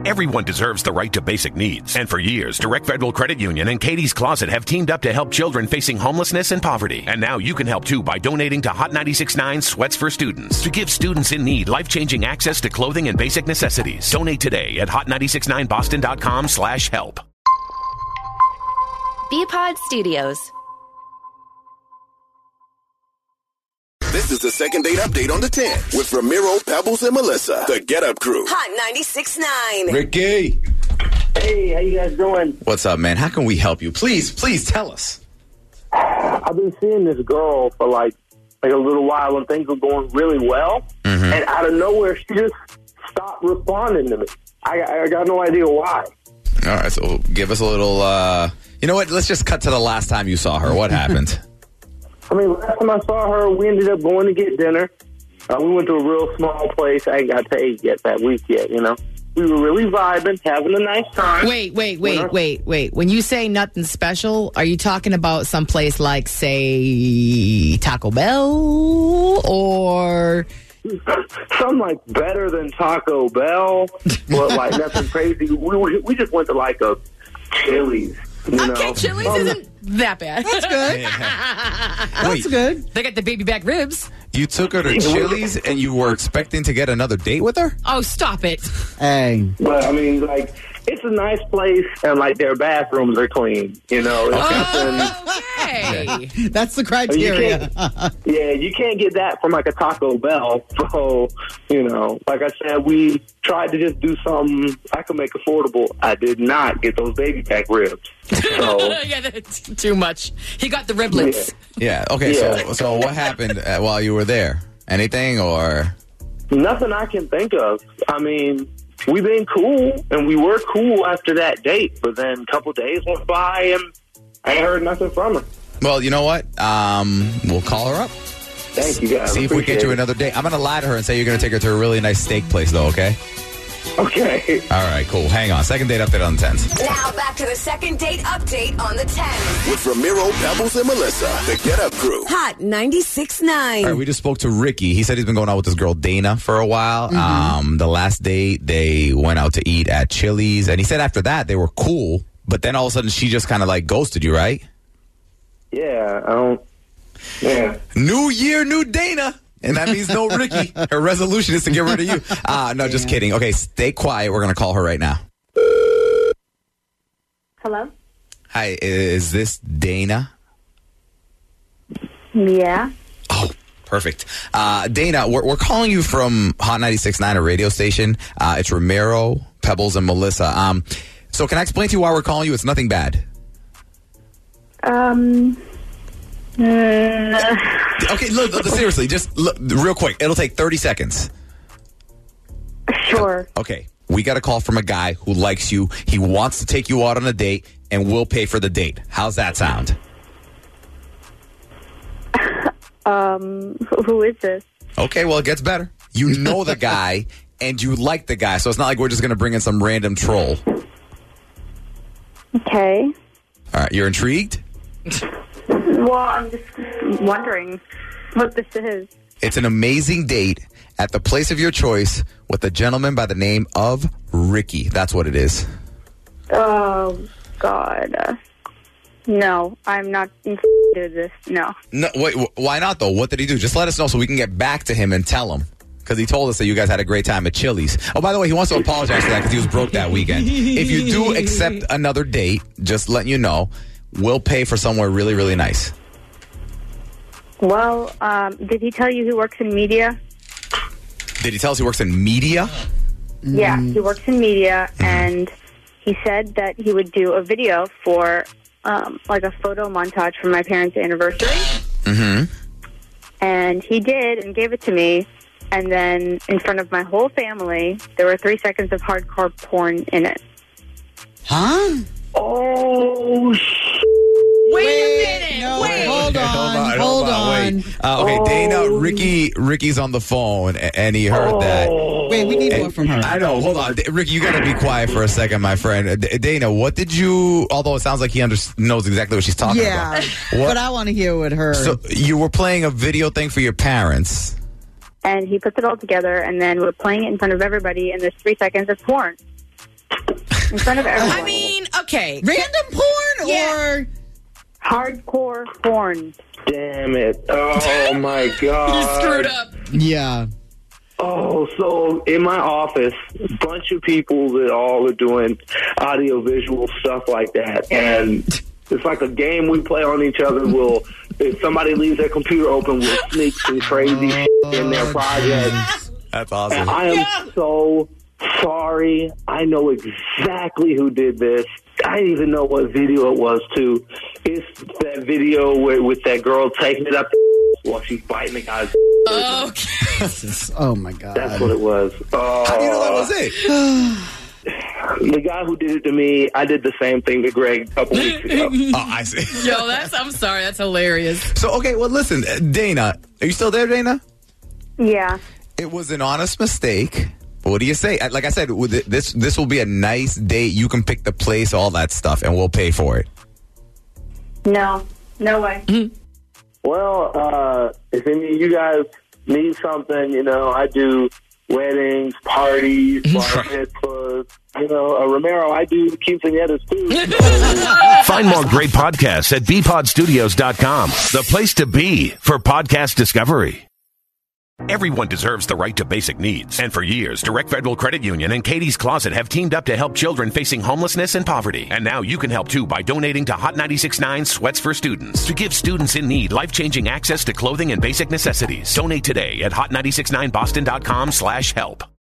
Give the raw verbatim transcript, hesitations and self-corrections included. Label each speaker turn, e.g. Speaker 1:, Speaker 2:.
Speaker 1: Everyone deserves the right to basic needs. And for years, Direct Federal Credit Union and Katie's Closet have teamed up to help children facing homelessness and poverty. And now you can help too by donating to Hot ninety-six point nine Sweats for Students to give students in need life-changing access to clothing and basic necessities. Donate today at hot nine six nine boston dot com slash help.
Speaker 2: B-Pod Studios.
Speaker 3: This is the second date update on the ten with Ramiro, Pebbles, and Melissa, the Get Up Crew.
Speaker 4: Hot ninety-six point nine.
Speaker 5: Ricky.
Speaker 6: Hey, how you guys doing?
Speaker 5: What's up, man? How can we help you? Please, please tell us.
Speaker 6: I've been seeing this girl for like like a little while when things were going really well.
Speaker 5: Mm-hmm.
Speaker 6: And out of nowhere, she just stopped responding to me. I, I got no idea why.
Speaker 5: All right, so give us a little, uh, you know what? Let's just cut to the last time you saw her. What happened?
Speaker 6: I mean, last time I saw her, we ended up going to get dinner. Uh, we went to a real small place. I ain't got to eat yet that week yet, you know. We were really vibing, having a nice time.
Speaker 7: Wait, wait, wait, wait, wait. When you say nothing special, are you talking about someplace like, say, Taco Bell or...
Speaker 6: Something like better than Taco Bell, but like nothing crazy. We, we, we just went to like a Chili's. You know?
Speaker 7: Okay, Chili's
Speaker 6: um,
Speaker 7: isn't that bad.
Speaker 8: That's good.
Speaker 5: Yeah.
Speaker 8: That's
Speaker 5: Wait,
Speaker 8: good.
Speaker 7: They got the baby back ribs.
Speaker 5: you took her to Chili's and you were expecting to get another date with her?
Speaker 7: Oh, stop it.
Speaker 8: Hey.
Speaker 6: But I mean, like, it's a nice place, and like their bathrooms are clean. You know, it's nothing-
Speaker 7: Okay.
Speaker 8: That's the
Speaker 6: You
Speaker 8: criteria.
Speaker 6: can't, yeah, you can't get that from like a Taco Bell. So, you know, like I said, we tried to just do something I could make affordable. I did not get those baby back ribs. So,
Speaker 7: Yeah, that's too much. He got the riblets.
Speaker 5: Yeah. Okay.
Speaker 6: Yeah.
Speaker 5: So, so what happened uh, while you were there? Anything or?
Speaker 6: nothing I can think of. I mean, we've been cool, and we were cool after that date, but then a couple days went by, and I ain't heard nothing from her.
Speaker 5: Well, you know what? Um, we'll call her up.
Speaker 6: Thank you, guys.
Speaker 5: See if we
Speaker 6: Appreciate
Speaker 5: get you
Speaker 6: it.
Speaker 5: another date. I'm going to lie to her and say you're going to take her to a really nice steak place, though, okay?
Speaker 6: Okay.
Speaker 5: All right, cool. Hang on. Second date update on the tens.
Speaker 4: Now back to the second date update on the ten.
Speaker 3: With Ramiro, Pebbles, and Melissa, the Get Up Crew.
Speaker 4: Hot ninety-six point nine.
Speaker 5: All right, we just spoke to Ricky. He said he's been going out with this girl, Dana, for a while. Mm-hmm. Um, the last date, they went out to eat at Chili's. And he said after that, they were cool. But then all of a sudden, she just kind of like ghosted you, right?
Speaker 6: Yeah, I don't... Yeah.
Speaker 5: New year, new Dana. And that means no Ricky. Her resolution is to get rid of you. Uh, no, just kidding. Okay, stay quiet. We're going to call her right now.
Speaker 9: Hello?
Speaker 5: Hi, is this Dana?
Speaker 9: Yeah.
Speaker 5: Oh, perfect. Uh, Dana, we're, we're calling you from Hot ninety-six point nine, a radio station. Uh, it's Ramiro, Pebbles, and Melissa. Um, so can I explain to you why we're calling you? It's nothing bad.
Speaker 9: Um... mm,
Speaker 5: Okay, look, look, seriously, just look, real quick. It'll take thirty seconds.
Speaker 9: Sure.
Speaker 5: Okay, we got a call from a guy who likes you. He wants to take you out on a date, and we'll pay for the date. How's that sound?
Speaker 9: Um, who is this?
Speaker 5: Okay, well, it gets better. You know the guy, and you like the guy, so it's not like we're just going to bring in some random troll.
Speaker 9: Okay.
Speaker 5: All right, you're intrigued?
Speaker 9: Well, I'm just wondering what this is.
Speaker 5: It's an amazing date at the place of your choice with a gentleman by the name of Ricky. That's what it is.
Speaker 9: Oh, God. Uh, no, I'm not do this. No.
Speaker 5: No, wait, wh- why not, though? What did he do? Just let us know so we can get back to him and tell him. Because he told us that you guys had a great time at Chili's. Oh, by the way, he wants to apologize for that because he was broke that weekend. If you do accept another date, just letting you know, we'll pay for somewhere really, really nice.
Speaker 9: Well, um, did he tell you he works in media?
Speaker 5: Did he tell us he works in media?
Speaker 9: Yeah, he works in media,
Speaker 5: Mm-hmm.
Speaker 9: and he said that he would do a video for, um, like a photo montage for my parents' anniversary.
Speaker 5: Mm-hmm.
Speaker 9: And he did and gave it to me. And then in front of my whole family, there were three seconds of hardcore porn in it.
Speaker 8: Huh?
Speaker 6: Oh, shit.
Speaker 7: Wait, a minute.
Speaker 8: No,
Speaker 7: Wait.
Speaker 8: hold
Speaker 5: Okay,
Speaker 8: on. Hold on.
Speaker 5: Wait. Uh, okay,
Speaker 6: Oh.
Speaker 5: Dana, Ricky, Ricky's on the phone, a- and he heard that.
Speaker 8: Wait, we need more
Speaker 5: And-
Speaker 8: from her.
Speaker 5: I know. Hold on, D- Ricky. You got to be quiet for a second, my friend. Uh, D- Dana, what did you? Although it sounds like he under- knows exactly what she's talking
Speaker 8: Yeah,
Speaker 5: about. What?
Speaker 8: but I want to hear what her.
Speaker 5: So you were playing a video thing for your parents.
Speaker 9: And he puts it all together, and then we're playing it in front of everybody, and there's three seconds of porn. in front of everyone.
Speaker 7: I mean, okay.
Speaker 8: Random porn
Speaker 7: Yeah.
Speaker 8: or
Speaker 9: hardcore porn.
Speaker 6: Damn it. Oh, my God.
Speaker 7: You screwed up.
Speaker 8: yeah.
Speaker 6: Oh, so in my office, a bunch of people that all are doing audio-visual stuff like that. And it's like a game we play on each other. We'll, if somebody leaves their computer open, we'll sneak some crazy shit in their project.
Speaker 5: That's
Speaker 6: And
Speaker 5: awesome.
Speaker 6: I am so sorry. I know exactly who did this. I didn't even know what video it was, too. It's that video where, with that girl taking it up while she's biting the guy's.
Speaker 7: Okay.
Speaker 8: Oh my God.
Speaker 6: That's what it was. Oh.
Speaker 5: How do you know that was it?
Speaker 6: The guy who did it to me, I did the same thing to Greg a couple weeks ago.
Speaker 5: Oh, I see.
Speaker 7: Yo, that's, I'm sorry. That's hilarious.
Speaker 5: So, okay, well, listen, uh, Dana, are you still there, Dana?
Speaker 9: Yeah.
Speaker 5: It was an honest mistake. What do you say? Uh, Like I said, with it, this this will be a nice date. You can pick the place, all that stuff, and we'll pay for it.
Speaker 9: No. No way.
Speaker 6: Well, uh, if any of you guys need something, you know, I do weddings, parties, bar mitzvahs. You know, uh, Romero, I do quinceañeras too.
Speaker 1: Find more great podcasts at b pod studios dot com, the place to be for podcast discovery. Everyone deserves the right to basic needs. And for years, Direct Federal Credit Union and Katie's Closet have teamed up to help children facing homelessness and poverty. And now you can help too by donating to Hot ninety-six point nine Sweats for Students to give students in need life-changing access to clothing and basic necessities. Donate today at hot nine six nine boston dot com slash help.